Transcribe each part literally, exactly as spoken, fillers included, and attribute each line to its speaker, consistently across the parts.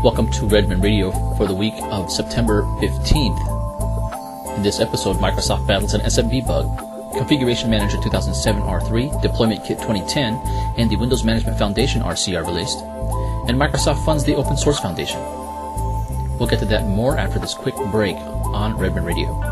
Speaker 1: Welcome to Redmond Radio for the week of September fifteenth. In this episode, Microsoft battles an S M B bug, Configuration Manager two thousand seven R three, Deployment Kit twenty ten, and the Windows Management Foundation R C are released, and Microsoft funds the Open Source Foundation. We'll get to that and more after this quick break on Redmond Radio.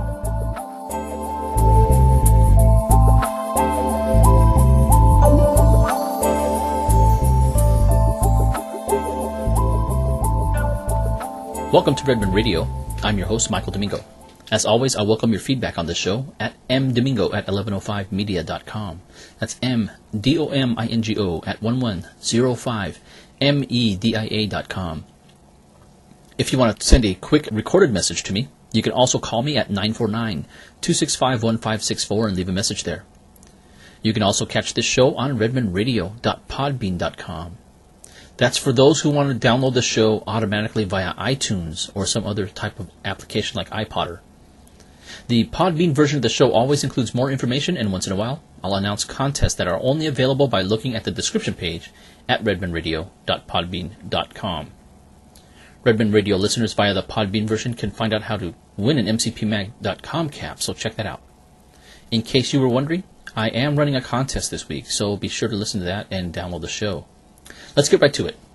Speaker 1: Welcome to Redmond Radio. I'm your host, Michael Domingo. As always, I welcome your feedback on the show at m domingo at eleven oh five media dot com. That's M D O M I N G O at eleven oh five media dot com. If you want to send a quick recorded message to me, you can also call me at nine four nine, two six five, one five six four and leave a message there. You can also catch this show on redmond radio dot podbean dot com. That's for those who want to download the show automatically via iTunes or some other type of application like iPodder. The Podbean version of the show always includes more information, and once in a while, I'll announce contests that are only available by looking at the description page at redmond radio dot podbean dot com. Redmond Radio listeners via the Podbean version can find out how to win an M C P mag dot com cap, so check that out. In case you were wondering, I am running a contest this week, so be sure to listen to that and download the show. Let's get right to it.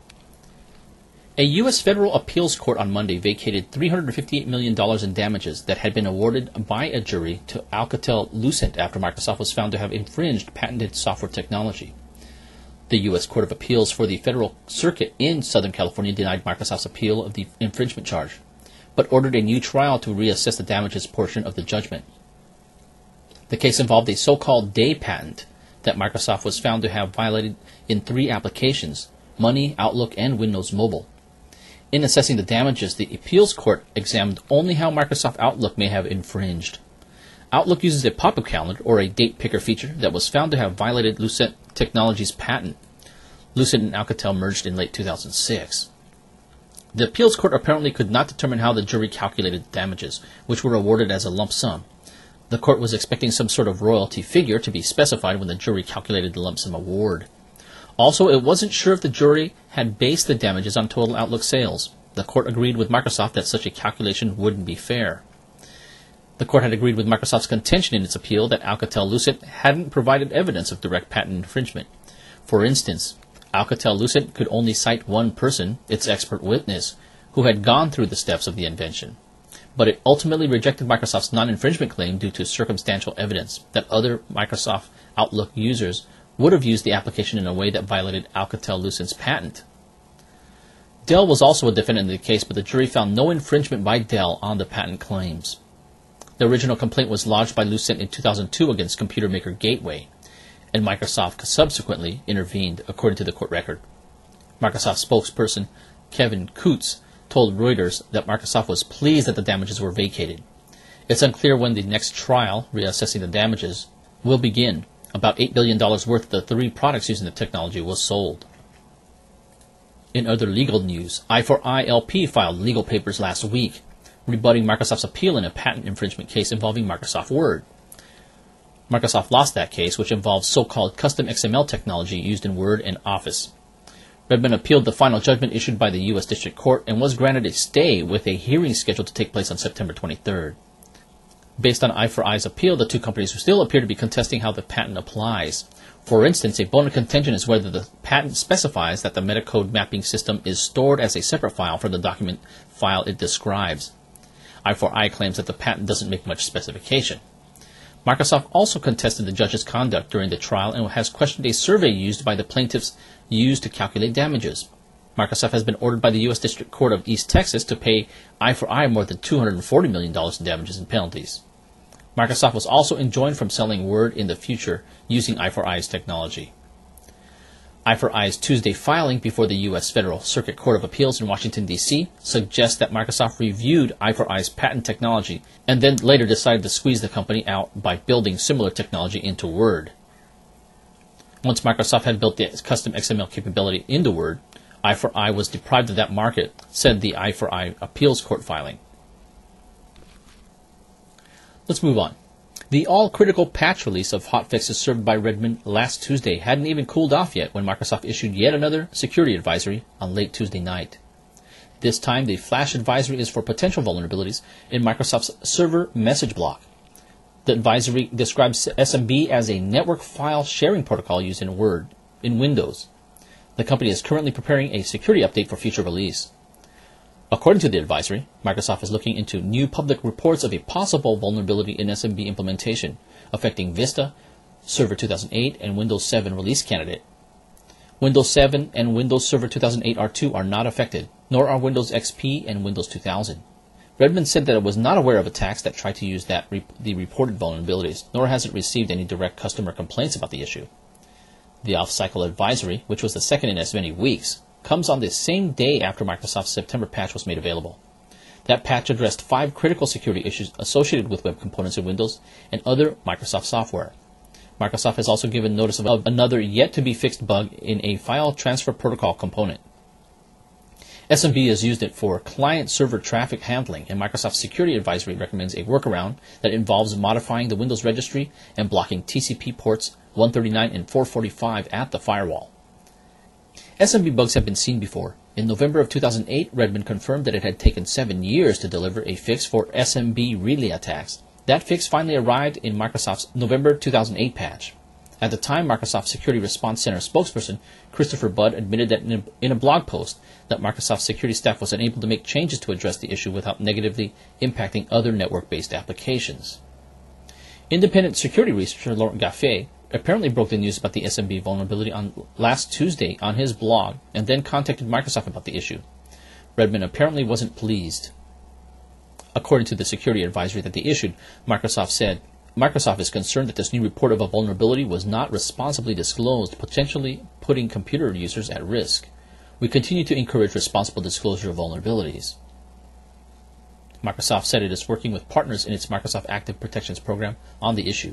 Speaker 1: A U S federal appeals court on Monday vacated three hundred fifty-eight million dollars in damages that had been awarded by a jury to Alcatel-Lucent after Microsoft was found to have infringed patented software technology. The U S Court of Appeals for the Federal Circuit in Southern California denied Microsoft's appeal of the infringement charge, but ordered a new trial to reassess the damages portion of the judgment. The case involved a so-called day patent that Microsoft was found to have violated in three applications: Money, Outlook, and Windows Mobile. In assessing the damages, the appeals court examined only how Microsoft Outlook may have infringed. Outlook uses a pop-up calendar or a date picker feature that was found to have violated Lucent Technologies' patent. Lucent and Alcatel merged in late two thousand six. The appeals court apparently could not determine how the jury calculated the damages, which were awarded as a lump sum. The court was expecting some sort of royalty figure to be specified when the jury calculated the lump sum award. Also, it wasn't sure if the jury had based the damages on total Outlook sales. The court agreed with Microsoft that such a calculation wouldn't be fair. The court had agreed with Microsoft's contention in its appeal that Alcatel-Lucent hadn't provided evidence of direct patent infringement. For instance, Alcatel-Lucent could only cite one person, its expert witness, who had gone through the steps of the invention. But it ultimately rejected Microsoft's non-infringement claim due to circumstantial evidence that other Microsoft Outlook users would have used the application in a way that violated Alcatel-Lucent's patent. Dell was also a defendant in the case, but the jury found no infringement by Dell on the patent claims. The original complaint was lodged by Lucent in two thousand two against Computer Maker Gateway, and Microsoft subsequently intervened, according to the court record. Microsoft spokesperson Kevin Kutz told Reuters that Microsoft was pleased that the damages were vacated. It's unclear when the next trial, reassessing the damages, will begin. About eight billion dollars worth of the three products using the technology was sold. In other legal news, I four I L P filed legal papers last week, rebutting Microsoft's appeal in a patent infringement case involving Microsoft Word. Microsoft lost that case, which involves so-called custom X M L technology used in Word and Office. Redmond appealed the final judgment issued by the U S District Court and was granted a stay with a hearing scheduled to take place on September twenty-third. Based on I four I's appeal, the two companies still appear to be contesting how the patent applies. For instance, a bone of contention is whether the patent specifies that the metacode mapping system is stored as a separate file from the document file it describes. I four I claims that the patent doesn't make much specification. Microsoft also contested the judge's conduct during the trial and has questioned a survey used by the plaintiffs used to calculate damages. Microsoft has been ordered by the U S District Court of East Texas to pay I four I more than two hundred forty million dollars in damages and penalties. Microsoft was also enjoined from selling Word in the future using I four I's technology. I four I's Tuesday filing before the U S Federal Circuit Court of Appeals in Washington, D C suggests that Microsoft reviewed I four I's patent technology and then later decided to squeeze the company out by building similar technology into Word. Once Microsoft had built the custom X M L capability into Word, I four I was deprived of that market, said the I four I appeals court filing. Let's move on. The all-critical patch release of hotfixes served by Redmond last Tuesday hadn't even cooled off yet when Microsoft issued yet another security advisory on late Tuesday night. This time, the flash advisory is for potential vulnerabilities in Microsoft's server message block. The advisory describes S M B as a network file sharing protocol used in Word in Windows. The company is currently preparing a security update for future release. According to the advisory, Microsoft is looking into new public reports of a possible vulnerability in S M B implementation affecting Vista, Server two thousand eight, and Windows seven release candidate. Windows seven and Windows Server two thousand eight R two are not affected, nor are Windows X P and Windows two thousand. Redmond said that it was not aware of attacks that tried to use that re- the reported vulnerabilities, nor has it received any direct customer complaints about the issue. The off-cycle advisory, which was the second in as many weeks, comes on the same day after Microsoft's September patch was made available. That patch addressed five critical security issues associated with web components in Windows and other Microsoft software. Microsoft has also given notice of another yet-to-be-fixed bug in a file transfer protocol component. S M B is used it for client-server traffic handling, and Microsoft's security advisory recommends a workaround that involves modifying the Windows registry and blocking T C P ports one thirty-nine and four forty-five at the firewall. S M B bugs have been seen before. In November of two thousand eight, Redmond confirmed that it had taken seven years to deliver a fix for S M B relay attacks. That fix finally arrived in Microsoft's November two thousand eight patch. At the time, Microsoft Security Response Center spokesperson Christopher Budd admitted that in a, in a blog post that Microsoft security staff was unable to make changes to address the issue without negatively impacting other network-based applications. Independent security researcher Laurent Gaffet apparently broke the news about the S M B vulnerability on last Tuesday on his blog and then contacted Microsoft about the issue. Redmond apparently wasn't pleased. According to the security advisory that they issued, Microsoft said, Microsoft is concerned that this new report of a vulnerability was not responsibly disclosed, potentially putting computer users at risk. We continue to encourage responsible disclosure of vulnerabilities. Microsoft said it is working with partners in its Microsoft Active Protections program on the issue.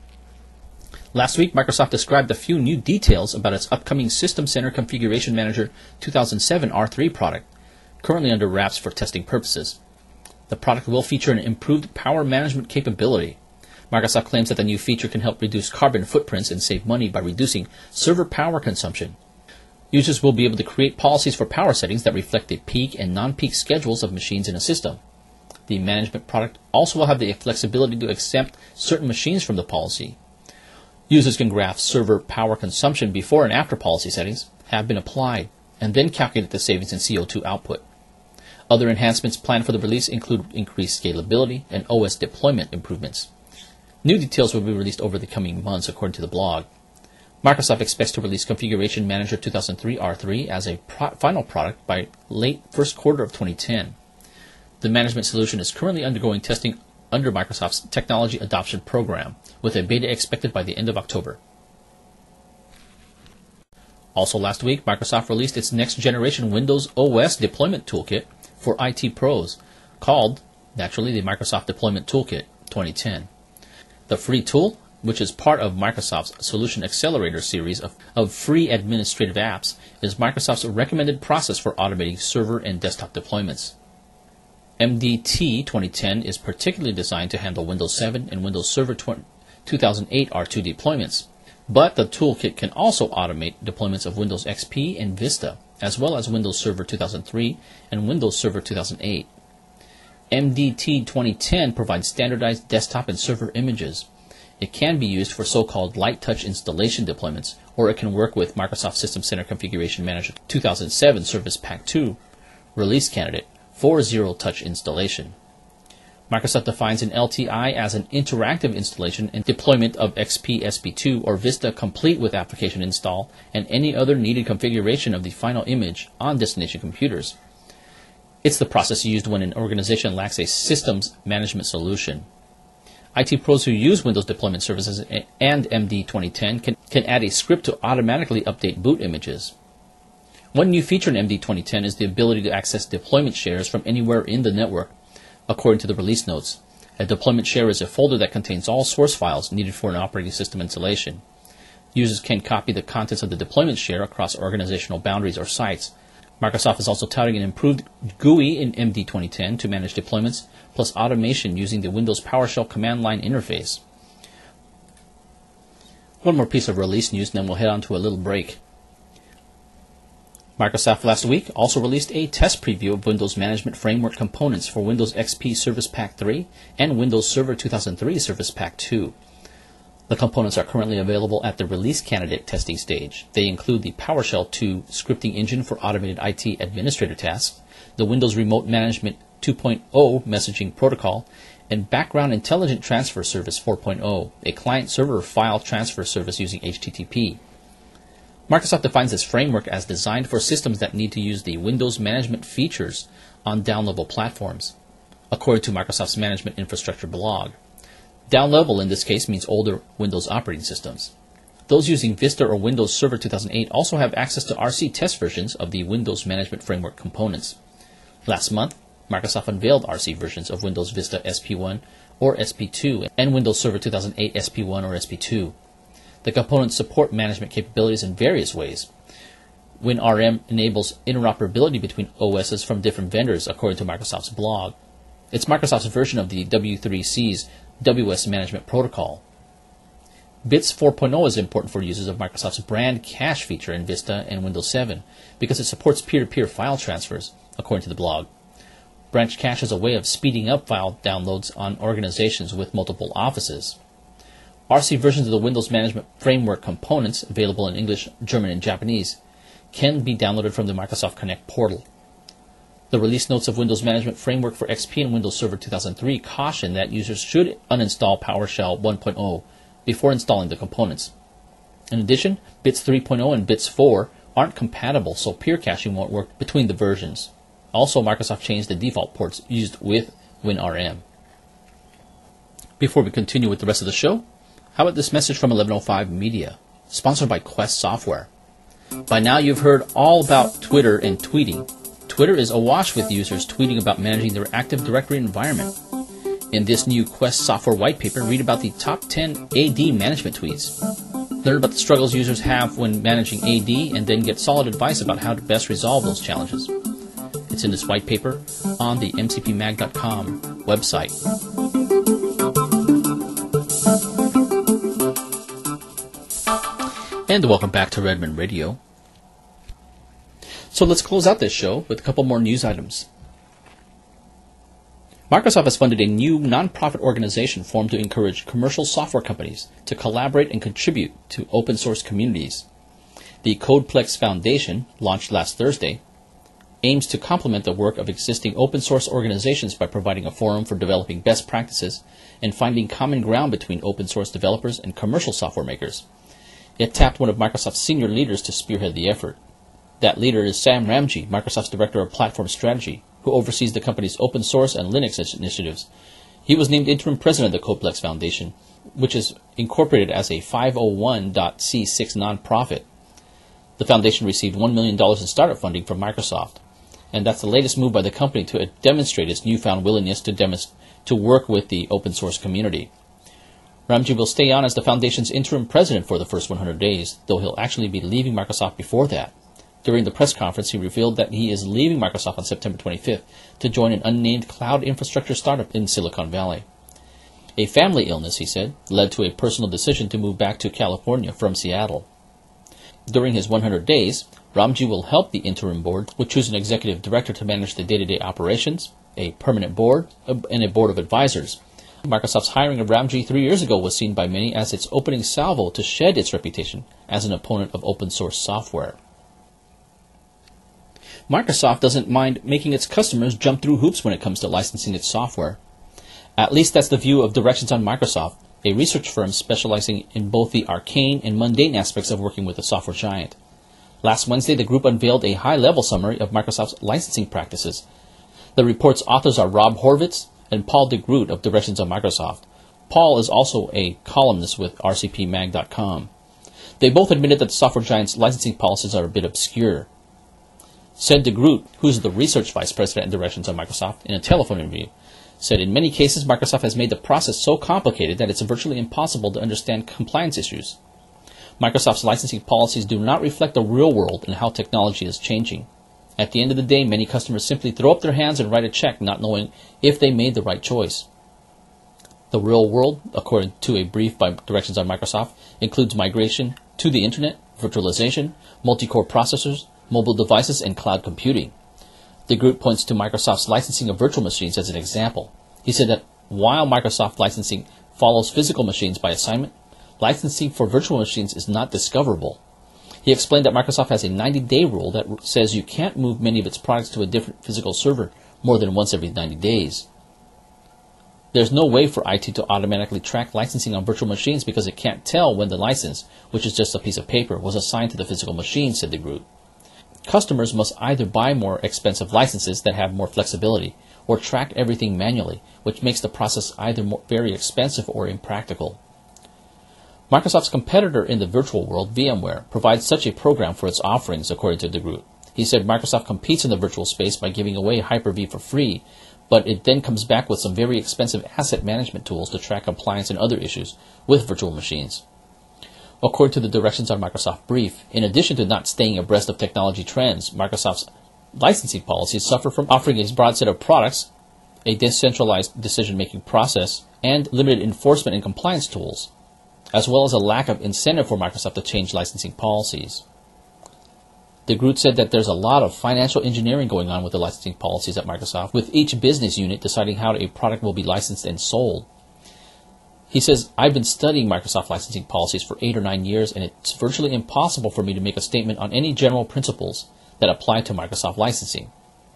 Speaker 1: Last week, Microsoft described a few new details about its upcoming System Center Configuration Manager two thousand seven R three product, currently under wraps for testing purposes. The product will feature an improved power management capability. Microsoft claims that the new feature can help reduce carbon footprints and save money by reducing server power consumption. Users will be able to create policies for power settings that reflect the peak and non-peak schedules of machines in a system. The management product also will have the flexibility to exempt certain machines from the policy. Users can graph server power consumption before and after policy settings have been applied, and then calculate the savings in C O two output. Other enhancements planned for the release include increased scalability and O S deployment improvements. New details will be released over the coming months, according to the blog. Microsoft expects to release Configuration Manager two thousand three R three as a pro- final product by late first quarter of twenty ten. The management solution is currently undergoing testing under Microsoft's Technology Adoption Program, with a beta expected by the end of October. Also last week, Microsoft released its next-generation Windows O S deployment toolkit for I T pros, called, naturally, the Microsoft Deployment Toolkit twenty ten. The free tool, which is part of Microsoft's Solution Accelerator series of, of free administrative apps, is Microsoft's recommended process for automating server and desktop deployments. M D T twenty ten is particularly designed to handle Windows seven and Windows Server two thousand eight R two deployments, but the toolkit can also automate deployments of Windows X P and Vista, as well as Windows Server two thousand three and Windows Server two thousand eight. M D T twenty ten provides standardized desktop and server images. It can be used for so-called light touch installation deployments, or it can work with Microsoft System Center Configuration Manager two thousand seven Service Pack two release candidate for zero-touch installation. Microsoft defines an L T I as an interactive installation and deployment of X P S P two or Vista complete with application install and any other needed configuration of the final image on destination computers. It's the process used when an organization lacks a systems management solution. I T pros who use Windows Deployment Services and M D twenty ten can, can add a script to automatically update boot images. One new feature in M D twenty ten is the ability to access deployment shares from anywhere in the network. According to the release notes, a deployment share is a folder that contains all source files needed for an operating system installation. Users can copy the contents of the deployment share across organizational boundaries or sites. Microsoft is also touting an improved G U I in M D twenty ten to manage deployments, plus automation using the Windows PowerShell command line interface. One more piece of release news, and then we'll head on to a little break. Microsoft last week also released a test preview of Windows Management Framework components for Windows X P Service Pack three and Windows Server two thousand three Service Pack two. The components are currently available at the release candidate testing stage. They include the PowerShell two scripting engine for automated I T administrator tasks, the Windows Remote Management two point oh messaging protocol, and Background Intelligent Transfer Service four point oh, a client-server file transfer service using H T T P. Microsoft defines this framework as designed for systems that need to use the Windows management features on down-level platforms, according to Microsoft's Management Infrastructure blog. Down-level in this case means older Windows operating systems. Those using Vista or Windows Server two thousand eight also have access to R C test versions of the Windows Management Framework components. Last month, Microsoft unveiled R C versions of Windows Vista S P one or S P two and Windows Server two thousand eight S P one or S P two. The components support management capabilities in various ways. WinRM enables interoperability between O Ss from different vendors, according to Microsoft's blog. It's Microsoft's version of the W three C's W S Management Protocol. Bits four point oh is important for users of Microsoft's brand cache feature in Vista and Windows seven because it supports peer-to-peer file transfers, according to the blog. Branch cache is a way of speeding up file downloads on organizations with multiple offices. R C versions of the Windows Management Framework components, available in English, German, and Japanese, can be downloaded from the Microsoft Connect portal. The release notes of Windows Management Framework for X P and Windows Server two thousand three caution that users should uninstall PowerShell one point oh before installing the components. In addition, Bits three point oh and Bits four aren't compatible, so peer caching won't work between the versions. Also, Microsoft changed the default ports used with WinRM. Before we continue with the rest of the show, how about this message from eleven oh five Media, sponsored by Quest Software. By now you've heard all about Twitter and tweeting. Twitter is awash with users tweeting about managing their Active Directory environment. In this new Quest Software white paper, read about the top ten A D management tweets. Learn about the struggles users have when managing A D and then get solid advice about how to best resolve those challenges. It's in this white paper on the M C P mag dot com website. And welcome back to Redmond Radio. So let's close out this show with a couple more news items. Microsoft has funded a new nonprofit organization formed to encourage commercial software companies to collaborate and contribute to open source communities. The CodePlex Foundation, launched last Thursday, aims to complement the work of existing open source organizations by providing a forum for developing best practices and finding common ground between open source developers and commercial software makers. It tapped one of Microsoft's senior leaders to spearhead the effort. That leader is Sam Ramji, Microsoft's Director of Platform Strategy, who oversees the company's open source and Linux initiatives. He was named interim president of the CodePlex Foundation, which is incorporated as a five oh one c six nonprofit. The foundation received one million dollars in startup funding from Microsoft, and that's the latest move by the company to demonstrate its newfound willingness to, demonst- to work with the open source community. Ramji will stay on as the foundation's interim president for the first one hundred days, though he'll actually be leaving Microsoft before that. During the press conference, he revealed that he is leaving Microsoft on September twenty-fifth to join an unnamed cloud infrastructure startup in Silicon Valley. A family illness, he said, led to a personal decision to move back to California from Seattle. During his one hundred days, Ramji will help the interim board, which choose an executive director to manage the day-to-day operations, a permanent board, and a board of advisors. Microsoft's hiring of Ramji three years ago was seen by many as its opening salvo to shed its reputation as an opponent of open source software. Microsoft doesn't mind making its customers jump through hoops when it comes to licensing its software. At least that's the view of Directions on Microsoft, a research firm specializing in both the arcane and mundane aspects of working with a software giant. Last Wednesday, the group unveiled a high-level summary of Microsoft's licensing practices. The report's authors are Rob Horvitz and Paul DeGroot of Directions on Microsoft. Paul is also a columnist with R C P mag dot com. They both admitted that the software giant's licensing policies are a bit obscure. Said DeGroot, who's the research vice president at Directions on Microsoft, in a telephone interview, said in many cases Microsoft has made the process so complicated that it's virtually impossible to understand compliance issues. Microsoft's licensing policies do not reflect the real world and how technology is changing. At the end of the day, many customers simply throw up their hands and write a check, not knowing if they made the right choice. The real world, according to a brief by Directions on Microsoft, includes migration to the Internet, virtualization, multi-core processors, mobile devices, and cloud computing. The group points to Microsoft's licensing of virtual machines as an example. He said that while Microsoft licensing follows physical machines by assignment, licensing for virtual machines is not discoverable. He explained that Microsoft has a ninety-day rule that says you can't move many of its products to a different physical server more than once every ninety days. There's no way for I T to automatically track licensing on virtual machines because it can't tell when the license, which is just a piece of paper, was assigned to the physical machine, said the group. Customers must either buy more expensive licenses that have more flexibility or track everything manually, which makes the process either more, very expensive or impractical. Microsoft's competitor in the virtual world, VMware, provides such a program for its offerings, according to the group. He said Microsoft competes in the virtual space by giving away Hyper-V for free, but it then comes back with some very expensive asset management tools to track compliance and other issues with virtual machines. According to the directions on Microsoft Brief, in addition to not staying abreast of technology trends, Microsoft's licensing policies suffer from offering a broad set of products, a decentralized decision-making process, and limited enforcement and compliance tools, as well as a lack of incentive for Microsoft to change licensing policies. The group said that there's a lot of financial engineering going on with the licensing policies at Microsoft, with each business unit deciding how a product will be licensed and sold. He says, I've been studying Microsoft licensing policies for eight or nine years, and it's virtually impossible for me to make a statement on any general principles that apply to Microsoft licensing.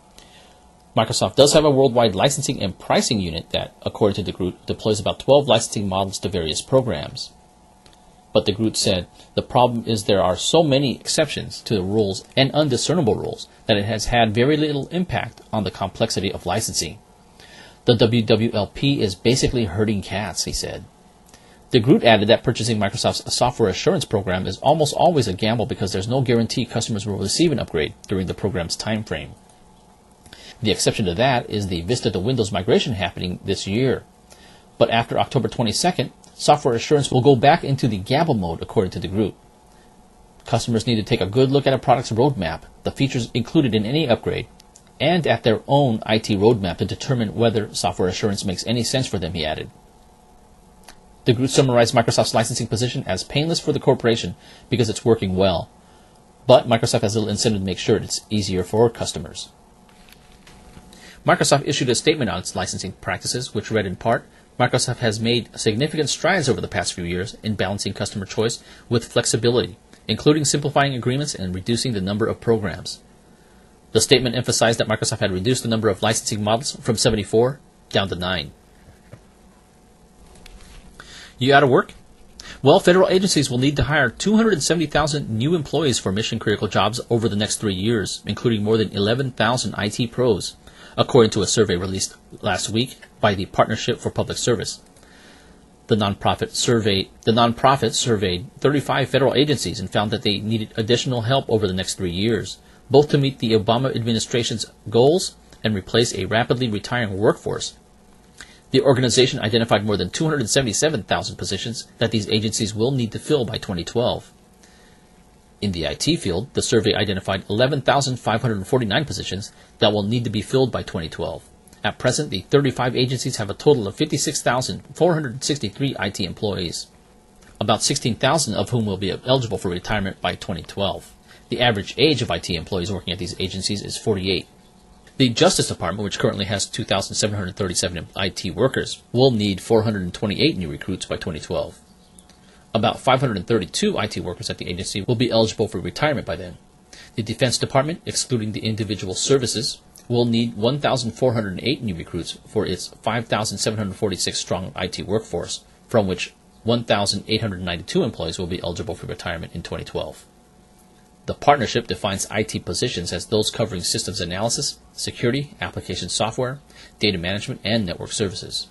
Speaker 1: Microsoft does have a worldwide licensing and pricing unit that, according to the group, deploys about twelve licensing models to various programs. But the group said the problem is there are so many exceptions to the rules and undiscernible rules that it has had very little impact on the complexity of licensing. The W W L P is basically herding cats, he said. The group added that purchasing Microsoft's software assurance program is almost always a gamble because there's no guarantee customers will receive an upgrade during the program's time frame. The exception to that is the Vista to Windows migration happening this year. But after October twenty-second, software assurance will go back into the gamble mode, according to the group. Customers need to take a good look at a product's roadmap, the features included in any upgrade, and at their own I T roadmap to determine whether software assurance makes any sense for them, he added. The group summarized Microsoft's licensing position as painless for the corporation because it's working well, but Microsoft has little incentive to make sure it's easier for customers. Microsoft issued a statement on its licensing practices, which read in part, Microsoft has made significant strides over the past few years in balancing customer choice with flexibility, including simplifying agreements and reducing the number of programs. The statement emphasized that Microsoft had reduced the number of licensing models from seventy-four down to nine. You out of work? Well, federal agencies will need to hire two hundred seventy thousand new employees for mission-critical jobs over the next three years, including more than eleven thousand I T pros, according to a survey released last week by the Partnership for Public Service. The nonprofit surveyed, the nonprofit surveyed thirty-five federal agencies and found that they needed additional help over the next three years, both to meet the Obama administration's goals and replace a rapidly retiring workforce. The organization identified more than two hundred seventy-seven thousand positions that these agencies will need to fill by twenty twelve. In the I T field, the survey identified eleven thousand five hundred forty-nine positions that will need to be filled by twenty twelve. At present, the thirty-five agencies have a total of fifty-six thousand four hundred sixty-three I T employees, about sixteen thousand of whom will be eligible for retirement by twenty twelve. The average age of I T employees working at these agencies is forty-eight. The Justice Department, which currently has two thousand seven hundred thirty-seven I T workers, will need four hundred twenty-eight new recruits by twenty twelve. About five hundred thirty-two I T workers at the agency will be eligible for retirement by then. The Defense Department, excluding the individual services, will need one thousand four hundred eight new recruits for its five thousand seven hundred forty-six strong I T workforce, from which one thousand eight hundred ninety-two employees will be eligible for retirement in twenty twelve. The partnership defines I T positions as those covering systems analysis, security, application software, data management, and network services.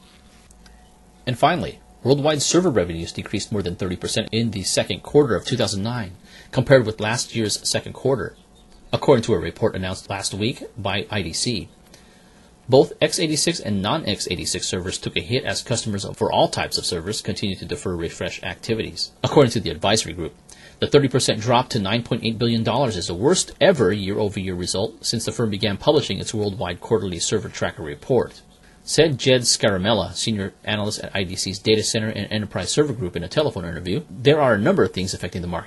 Speaker 1: And finally, worldwide server revenues decreased more than thirty percent in the second quarter of two thousand nine, compared with last year's second quarter, according to a report announced last week by I D C. Both x eighty-six and non x eighty-six servers took a hit as customers for all types of servers continue to defer refresh activities, according to the advisory group. The thirty percent drop to nine point eight billion dollars is the worst ever year-over-year result since the firm began publishing its worldwide quarterly server tracker report. Said Jed Scaramella, senior analyst at I D C's Data Center and Enterprise Server Group in a telephone interview, there are a number of things affecting the market.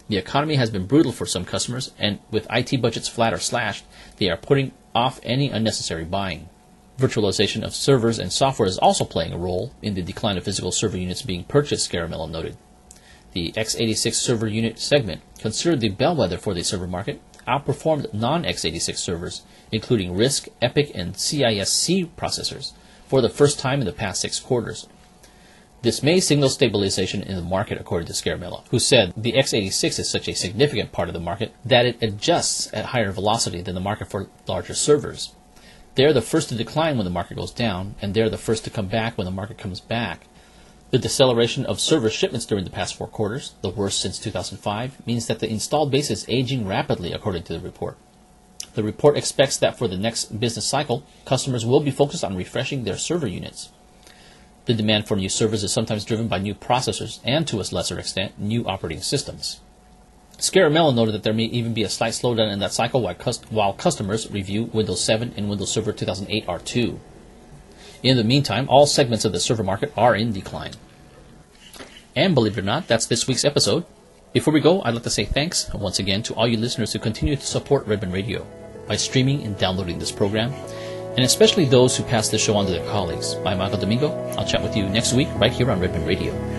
Speaker 1: The economy has been brutal for some customers, and with I T budgets flat or slashed, they are putting off any unnecessary buying. Virtualization of servers and software is also playing a role in the decline of physical server units being purchased, Scaramello noted. The x eighty-six server unit segment, considered the bellwether for the server market, outperformed non-x eighty-six servers, including RISC, EPYC, and C I S C processors, for the first time in the past six quarters. This may signal stabilization in the market, according to Scaramello, who said the x eighty-six is such a significant part of the market that it adjusts at higher velocity than the market for larger servers. They're the first to decline when the market goes down, and they're the first to come back when the market comes back. The deceleration of server shipments during the past four quarters, the worst since two thousand five, means that the installed base is aging rapidly, according to the report. The report expects that for the next business cycle, customers will be focused on refreshing their server units. The demand for new servers is sometimes driven by new processors and, to a lesser extent, new operating systems. Scaramello noted that there may even be a slight slowdown in that cycle while, cust- while customers review Windows seven and Windows Server two thousand eight R two. In the meantime, all segments of the server market are in decline. And believe it or not, that's this week's episode. Before we go, I'd like to say thanks once again to all you listeners who continue to support Redmond Radio by streaming and downloading this program, and especially those who pass this show on to their colleagues. I'm Michael Domingo. I'll chat with you next week right here on Redmond Radio.